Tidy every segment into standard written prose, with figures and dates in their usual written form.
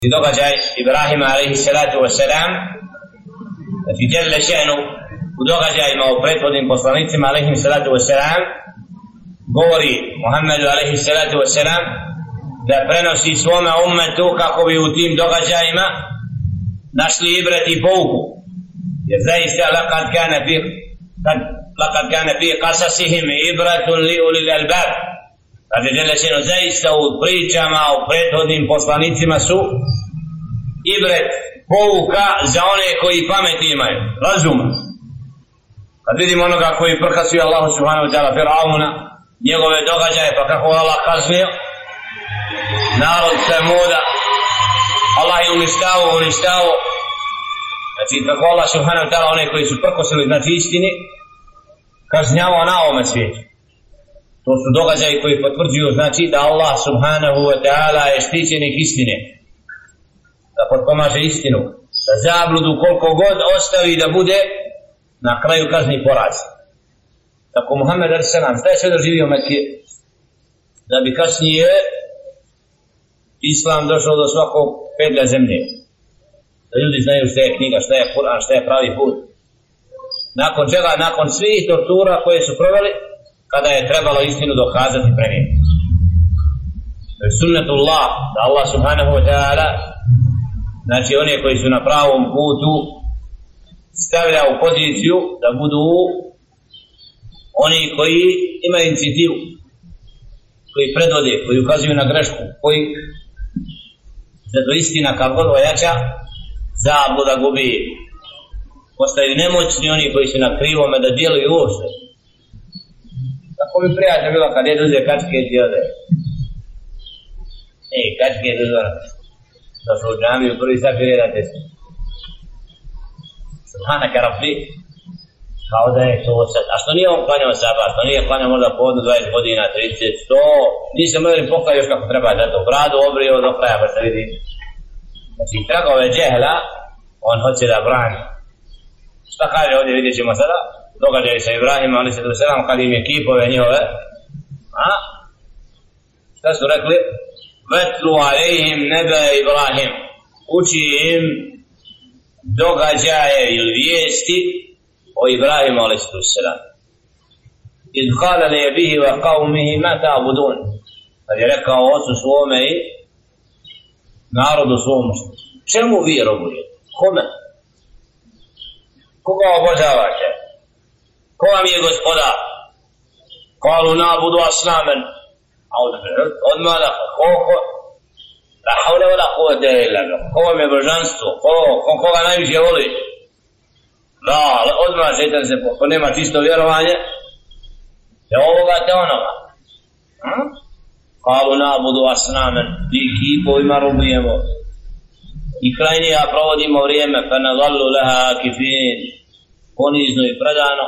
događaj Ibrahima alejhi salatu wassalam, znači dželle še'nu u događajima u prethodnim poslanicima alejhi salatu wassalam govori Muhammedu alejhi salatu wassalam da prenosi svome ummetu kako bi u tim događajima našli ibret i pouku, jer zaista laqad kana fi qasasihim ibratun li ulil albab. Kaže dželle še'nu zaista u pričama u prethodnim poslanicima su ibret, pouka za one koji pameti imaju, razuma. Kad vidimo onoga koji prkasio Allahu subhanahu wa ta'ala Firauna, njegove događaje, pa kako Allah kaznio narod Samuda, Allah je uništavao. Znači kako Allah subhanahu wa ta'ala one koji su prkosili znači istini kažnjavao na ovome svijetu. To su događaji koji potvrđuju znači da Allah subhanahu wa ta'ala je štićenik istine, da potpomaže istinu, da zabludu koliko god ostavi da bude na kraju kazni poraz. Tako Muhammed a.s. šta je sve doživio Mekke da bi kasnije Islam došao do svakog pedlja zemlje, da ljudi znaju šta je knjiga, šta je Kur'an, šta je pravi put. Nakon čega, nakon svih tortura koje su proveli, kada je trebalo istinu dokazati pre njih. To je sunnetullah, da Allah subhanahu wa ta'ala znači one koji su na pravom putu stavlja u poziciju da budu oni koji imaju inicijativu, koji predvode, koji ukazuju na grešku, koji zato istina kad god ojača zabluda gubi, postaju nemoćni oni koji su na krivome da djeluju uopšte. Tako bi prijatelj bilo kad je dođe kačke i ti ode. Kačke je dođe da su u džamiju prvi safir jedan test. Subhanaka Rabbi, kao da je to sad. A što nije on klanjao sabah, što nije klanjao možda povodnu 20 godina, 30, 100, nisam mogli pokaj još kako treba da to bradu obrio do kraja, pa se vidi. Znači, tragove džehla, on hoće da brani. Šta kaže ovdje, vidjet ćemo sada, događaj sa Ibrahima, ali se do sedam, kad im je kipove njihove, šta su rekli? Vetlu alejhim nebe Ibrahim, uči im događaje ili vijesti o Ibrahimu alejhi selam. Iz kale li je bihi wa qavmihi ma ta'budun, kad je rekao ocu svome i narodu svom, čemu vi robujete? Kome? Koga obožavate? Ko vam je gospodar? Kalu nabudu asnamen. Odmah da la havle wa la quvvete illa billah. Ko vam je božanstvo? Koga najviše volite? Odmah šeitan se ko nema čisto vjerovanje te ovoga te onoga. Kalu nabudu asnamen. Ti kipovima robujemo i kraj njega provodimo vrijeme, pa nadallu laha akifin, ponizno i predano.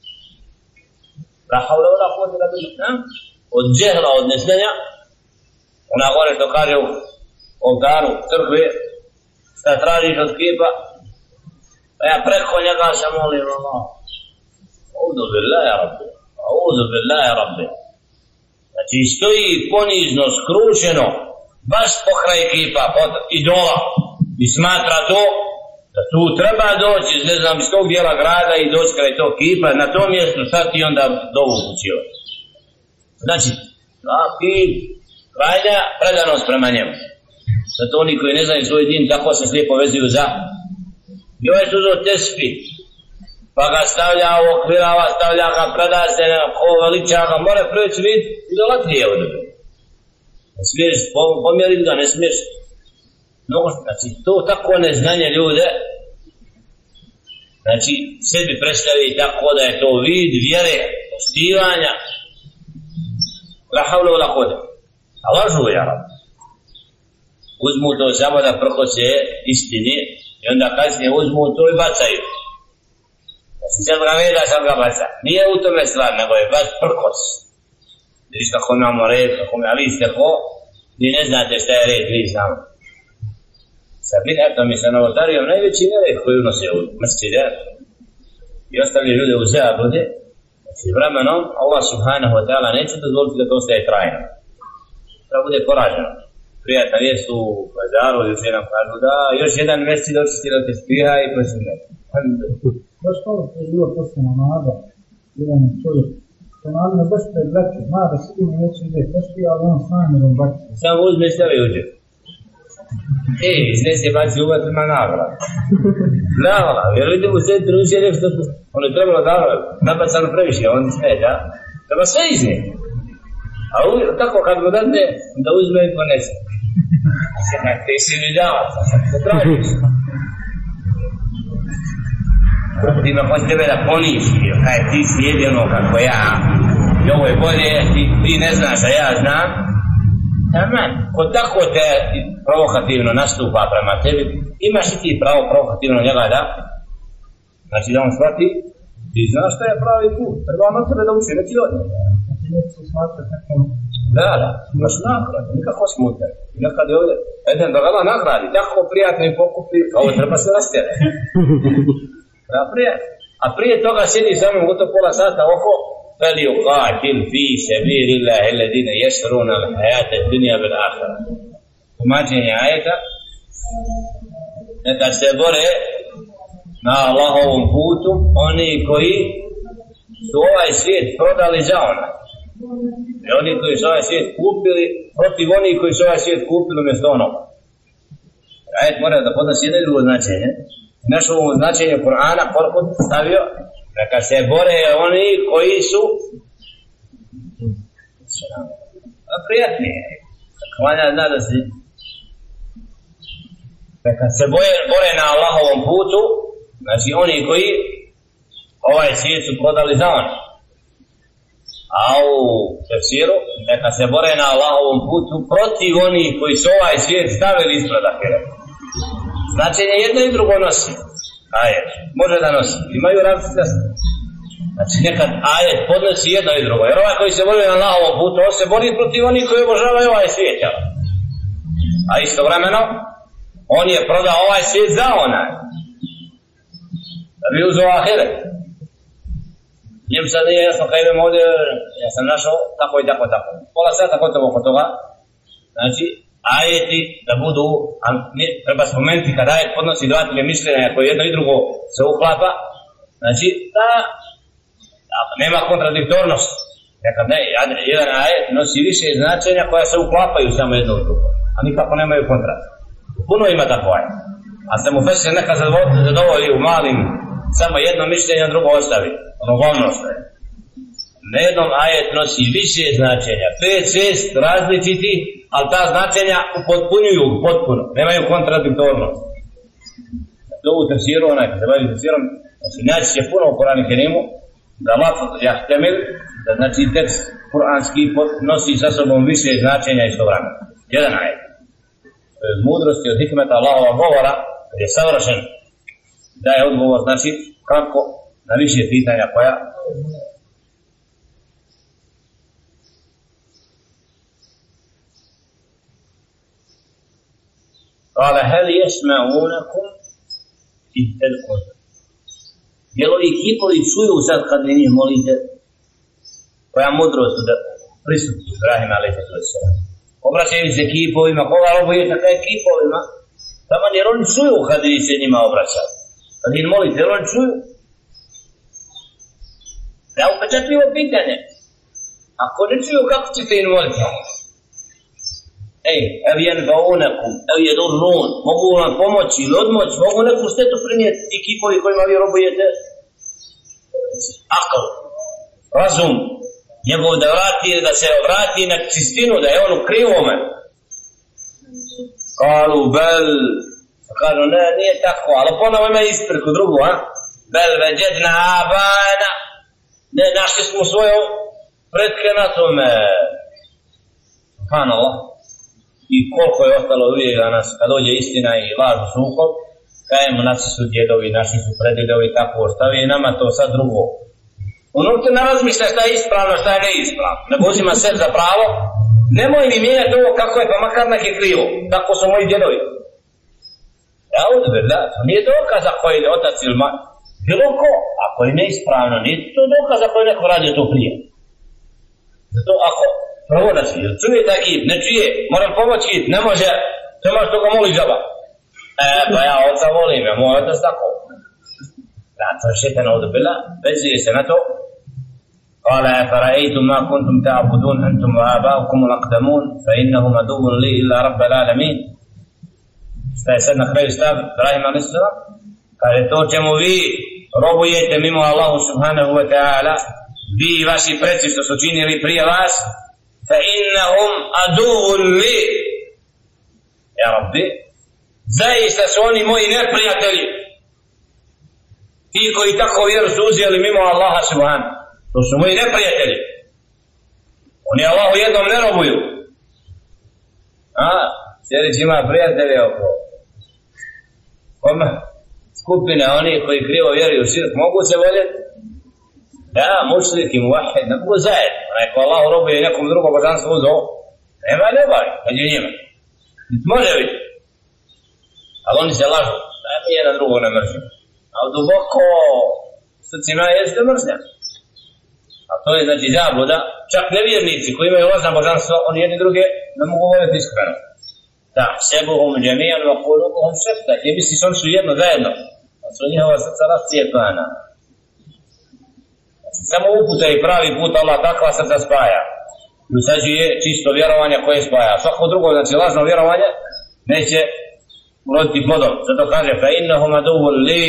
La havle wa la quvvete illa billah. Od džehla, od neznanja, ona gore što kaže u oltaru, crkve, šta tražiš od kipa, pa ja preko njega se molim Allah. Audu billahi rabbi. Znači stoji ponizno, skrušeno, baš pokraj kipa, pod idola, i smatra to, da tu treba doći, ne znam, iz tog dijela grada i doći kraj tog kipa, na tom mjestu sad ti onda dovu učio. Znači, kip, krajnja predanost prema njemu. Zato oni koji ne znaju svoj din, tako se slijepo vezuju za. I ovaj su uzeo tespi, pa ga stavlja u okvirava, stavlja ga, preda se, ko veliča ga, mora preći vid, idolatrije od tebe. Ne smiješ pomjeriti ga, ne smiješ. Znači, to tako neznanje ljude, znači, sebi predstavi tako da je to vid vjere, poštivanja, la havle wa la quvvete. A lažu ja rab. Uzmu to samo da prkose istini i onda kasnije uzmu to i bacaju. Znači sad ga veda, sad ga baca. Nije u tome stvar, nego je baš prkos. Vidiš kako imamo red, kako mi ali ste ko, vi ne znate šta je red, vi znamo. Sa bid'atom i sa novotarijom najveći nered koji unose u mesčide i ostavlja ljude u zabludi. Znači vremenom Allah subhanahu wa ta'ala neće dozvoliti da to ostaje trajno. Da bude poraženo. prijatna vijest u bazaru, još jedan kažu da još jedan mesec očistili od tespiha i presuđati. Baš kao što je bilo posle namaza, jedan čovjek, što naravno baš pred braću, zna da sigurno neće izvjeti tešpi, ali on s namjerom baci. Samo uzme i stavi uđe. Iznesi je baci uvat ima nagrad. Nagrad, jer vidimo u centru uđe nešto, ono je trebalo davati, nabacano previše, on sve, da? Treba sve iznijeti. A tako kad mu date, da uzme i ponese. Ti si mi dao, sad se tražiš. Ima kod tebe da poniši, kaj ti slijedi ono kako ja. I ovo je bolje, ti ne znaš, a ja znam. Taman, ko tako te provokativno nastupa prema tebi, imaš i ti pravo provokativno njega da, znači da on shvati, ti znaš što je pravi put, prvo na tebe da uči, neći odmah. Znači neće se smatrati nekom... Da, imaš nagrad, nikako smutan. I nekad je ovdje, jedan da gala nagradi, tako prijatno i pokupi, ovo treba se rastjera. Da, prijatno. A prije toga sjedi samo gotovo pola sata oko, فَلْيُقَاتِلْ فِي سَبِيلِ اللَّهِ الَّذِينَ يَشْتَرُونَ الْحَيَاةَ الدُّنْيَا بِالْآخِرَةِ. Tumačenje ajeta, neka se bore na Allahovom putu oni koji su ovaj svijet prodali za onaj. I oni koji su ovaj svijet kupili protiv onih koji su ovaj svijet kupili umjesto onoga. Ajet mora da podnosi jedno i drugo značenje. Našo značenje Kur'ana Korkut stavio neka se bore oni koji su prijatni. Hvanja zna da si neka se bore na Allahovom putu, znači oni koji ovaj svijet su prodali za on. A u tefsiru neka se bore na Allahovom putu protiv onih koji su ovaj svijet stavili ispred ahireta. Značenje jedno i drugo nosi. Ajet, može da nosi. Imaju različitost. Znači nekad ajet podnosi jedno i drugo. Jer ovaj koji se bori na Allahovom putu, on se bori protiv onih koji obožavaju ovaj svijet. A istovremeno, on je prodao ovaj svijet za onaj. Da bi uzeo ahiret. Njem sad nije jasno kad idem ovdje, ja sam našao tako i tako. Pola sata gotovo oko toga. Znači, ajeti da budu, treba spomenuti kad ajet podnosi dva tebe mišljenja koje jedno i drugo se uklapa, znači da nema kontradiktornost. Nekad ne, jedan ajet nosi više značenja koja se uklapaju samo jedno u drugo, a nikako nemaju kontrast. Puno ima tako ajet. A se mu fesir neka zadovolji u malim, samo jedno mišljenje, a drugo ostavi. Ono glavno ostaje. Na jednom ajet nosi više značenja, 5-6 različiti, ali ta značenja upotpunjuju potpuno, nemaju kontradiktornost. To u tefsiru, onaj kad se bavi tefsirom, znači naći će puno u Kur'anu Kerimu, da lafz jahtemil, da znači tekst kuranski nosi sa sobom više značenja istovremeno. Jedan ajet. To je mudrosti od hikmeta Allahova govora, jer je savršen, daje odgovor, znači kako na više pitanja koja قال هل يسمعونكم إذ تدعون. Jel ovi kipovi čuju sad kad vi njih molite? Koja mudrost da prisutni Ibrahim a.s. Obraćaju se kipovima, koga robujete kaj kipovima? Tamo jer oni čuju kad vi se njima obraćaju. Kad ih molite, jer oni čuju? Da je upečatljivo pitanje. Ako ne čuju, kako ćete im moliti? Ev jenfa'unakum, ev jedurrun, mogu vam pomoći ili odmoći, mogu neku štetu prinijeti ti kipovi kojima vi robujete? Akl, razum, njegov da vrati, da se vrati na čistinu, da je on u krivome. Kalu, bel, kažu, ne, nije tako, ali ponovo ima ispriku drugu, bel veđedna abana, ne, našli smo svoje pretke na tome. Subhanallah. I koliko je ostalo uvijek danas, kad dođe istina i laž u sukob, kajemo, naši su djedovi, naši su predjedovi, tako ostavi nama to sad drugo. Unutra ne razmišlja šta je ispravno, šta je neispravno. Nego uzima sve za pravo, nemoj mi mijenjati ovo kako je, pa makar nek je krivo. Tako su moji djedovi. Ja udobir, da, to nije dokaz ako je otac ili bilo ko, ako je neispravno, nije to dokaz ako je neko radio to prije. Zato ako provoda se, jer čuje taj kip, ne čuje, moram pomoći kip, ne može, samo što ga moli džaba. Pa ja oca volim, ja moj otac tako. Da, to je šetan ovdje bila, vezuje se na to. قال أفرأيتم ما كنتم تعبدون أنتم وآباؤكم الأقدمون فإنهم عدو لي إلا رب العالمين. Šta je sad na kraju stav Ibrahim a.s. Kaže to čemu vi robujete mimo Allahu subhanahu wa ta'ala, vi i vaši preci što su činili prije vas, فإنهم عدو لي يا ربي, zaista su oni moji neprijatelji, ti koji tako vjeru su uzeli mimo Allaha subhanahu. To su moji neprijatelji. Oni Allahu jednom ne robuju. Sljedeći ima prijatelje oko skupine oni koji krivo vjeruju u širk. Mogu se voljeti? Da, mušrik i muvahid ne mogu zajedno. Onaj ko Allahu robuje nekom drugom božanstvu uzeo, nema ljubavi među njima. Može biti. Ali oni se lažu. Da mi jedan drugog ne mržimo. Ali duboko srcima jeste mržnja. A to je znači zabluda, čak nevjernici koji imaju lažna božanstva, oni jedni druge ne mogu voljeti iskreno. Da, sebuhum džemijan wa kulubuhum šefta, ti misliš oni su jedno zajedno, a su njihova srca rascijepana. Znači, samo uputa i pravi put Allah takva srca spaja. I usađuje čisto vjerovanje koje spaja. Svako drugo, znači lažno vjerovanje, neće uroditi plodom. Zato kaže, fa innahum aduwwun li.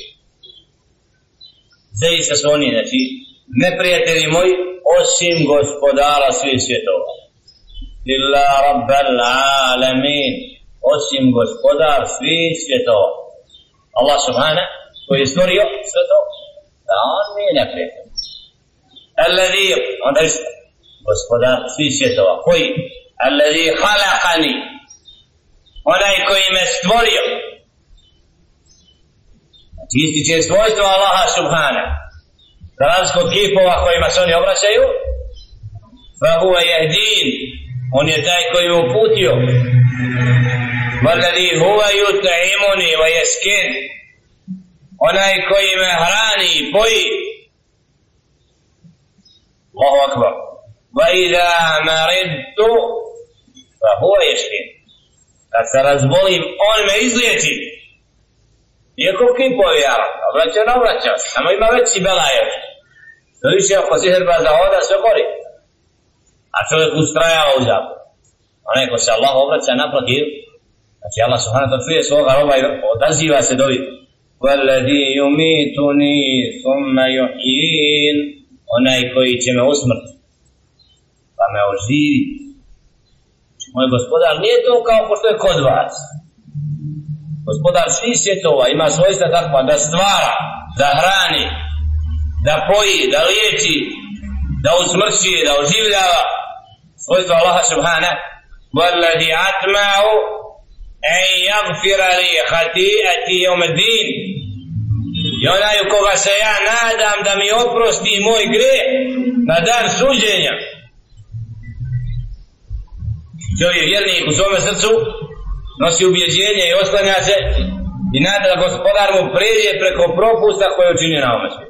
Zaista su oni, znači, neprijatelji moji, osim gospodara svih svjetova. Illa rabbal alamin, osim gospodar svih svjetova. Allah subhanahu, koji je stvorio sve to, da on nije neprijatelj. Alladhi, onda je gospodar svih svjetova. Koji? Alladhi khalaqani, onaj koji me stvorio. Znači ističe svojstvo Allaha subhanahu. Za razliku od kipova kojima se oni obraćaju, fa huwa yahdin, on je taj koji me uputio. Walladhi huwa yut'imuni wa yaskin, onaj koji me hrani i poji. Allahu akbar. Wa idha maridtu fa huwa yashfin, kad se razbolim on me izliječi. Iako kipovi obraća ne obraća, samo ima veći belajev. To više ako sihrba zahoda sve gori. A čovjek ustrajava u zapad. Onaj ko se Allah obraća naprotiv, znači Allah subhanahu wa čuje svoga roba i odaziva se dovi. Walladhi yumituni thumma yuhyin, onaj koji će me usmrti, pa me oživi. Moj gospodar nije to kao što je kod vas. Gospodar svih svjetova ima svojstva takva da stvara, da hrani, da poji, da liječi, da usmrćuje, da oživljava. Svojstvo Allaha subhanahu. Walladhi atma'u an yaghfira li khati'ati yawm ad-din, i onaj u koga se ja nadam da mi oprosti moj grijeh na dan suđenja. Čovjek vjernik u svome srcu nosi ubjeđenje i oslanja se i nada da gospodar mu pređe preko propusta koje učinio na ovome svijetu.